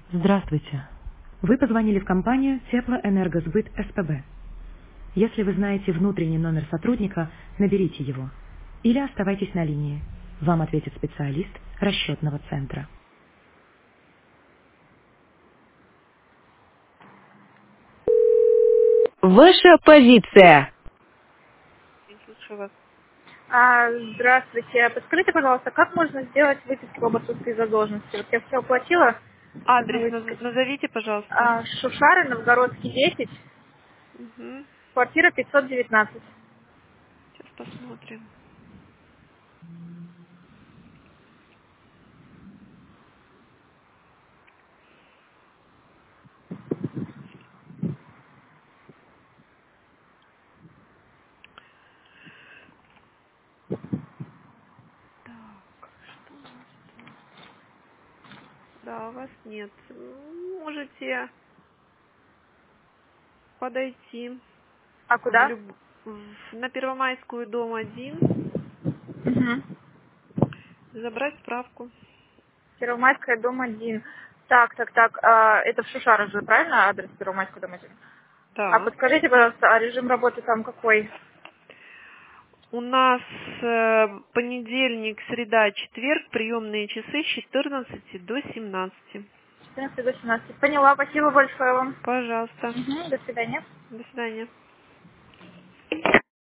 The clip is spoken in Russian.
Здравствуйте. Вы позвонили в компанию Теплоэнергосбыт СПБ. Если вы знаете внутренний номер сотрудника, наберите его. Или оставайтесь на линии. Вам ответит специалист расчетного центра. Ваша позиция. Слушаю вас. Здравствуйте. Подскажите, пожалуйста, как можно сделать выписку об отсутствии задолженности? Вот я все оплатила. Нужно Адрес выписать. назовите, пожалуйста. Шушары, Новгородский, 10, Угу. квартира 519. Сейчас посмотрим. Так, что у нас тут? Да, у вас нет. Можете подойти А куда? на Первомайскую, дом 1, Угу. забрать справку. Первомайская, дом 1. Так. Это в Шушарах же, правильно, адрес Первомайская, дом 1? А Да. подскажите, пожалуйста, а режим работы там какой? У нас понедельник, среда, четверг, приемные часы с 14 до 17. 14 до 17. Поняла, спасибо большое вам. Пожалуйста. До свидания. До свидания.